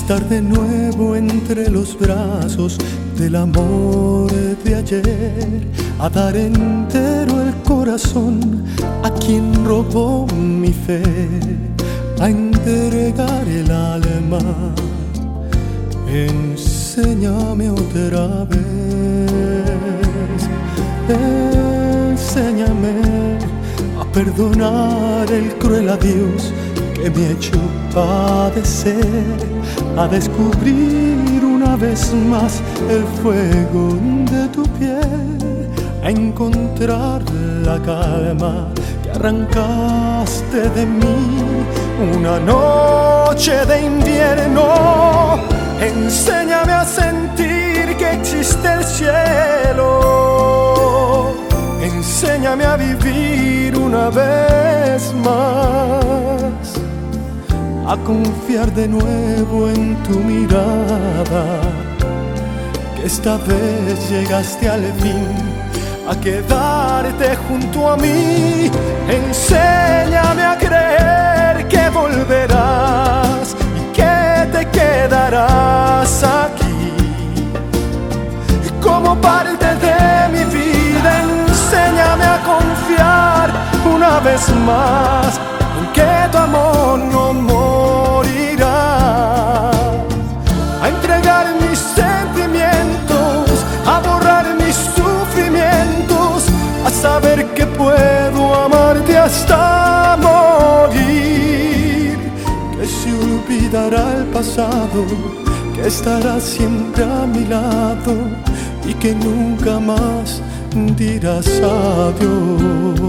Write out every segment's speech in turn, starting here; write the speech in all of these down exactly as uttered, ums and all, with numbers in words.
estar de nuevo entre los brazos del amor de ayer, a dar entero el corazón a quien robó mi fe, a entregar el alma. Enséñame otra vez, enséñame a perdonar el cruel adiós que me ha hecho padecer, a descubrir una vez más el fuego de tu piel, a encontrar la calma que arrancaste de mí una noche de invierno. Enséñame a sentir que existe el cielo, enséñame a vivir una vez más, a confiar de nuevo en tu mirada, que esta vez llegaste al fin, a quedarte junto a mí. Enséñame a creer que volverás y que te quedarás aquí como parte de mi vida. Enséñame a confiar una vez más en que tu amor no morirá, a entregar mis sentimientos, a borrar mis sufrimientos, a saber que puedo amarte hasta morir, que se olvidará el pasado, que estarás siempre a mi lado y que nunca más dirás adiós.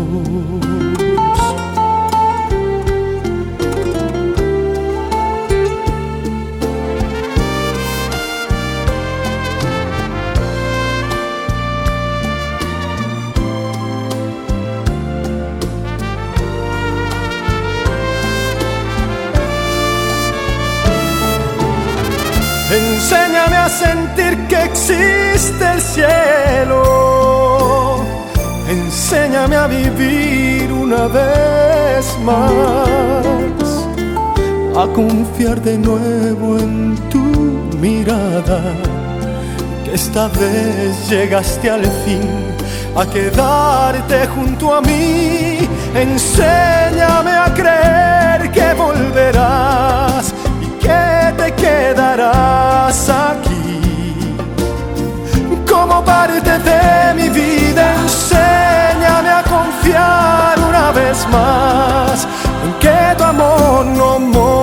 Enséñame a sentir que existe el cielo, enséñame a vivir una vez más, a confiar de nuevo en tu mirada, que esta vez llegaste al fin, a quedarte junto a mí. Enséñame a creer que volverás y que te quedarás aquí como parte de mi vida. Enséñame a confiar una vez más en que tu amor no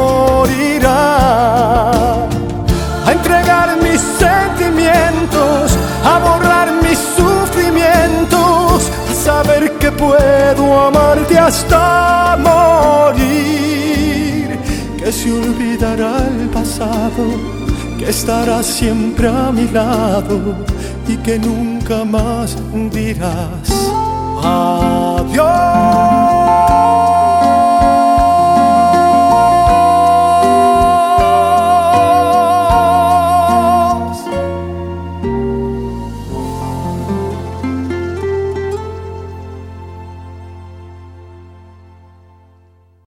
morirá, a entregar mis sentimientos, a borrar mis sufrimientos, a saber que puedo amarte hasta morir, que se olvidará el pasado, que estarás siempre a mi lado y que nunca más dirás adiós.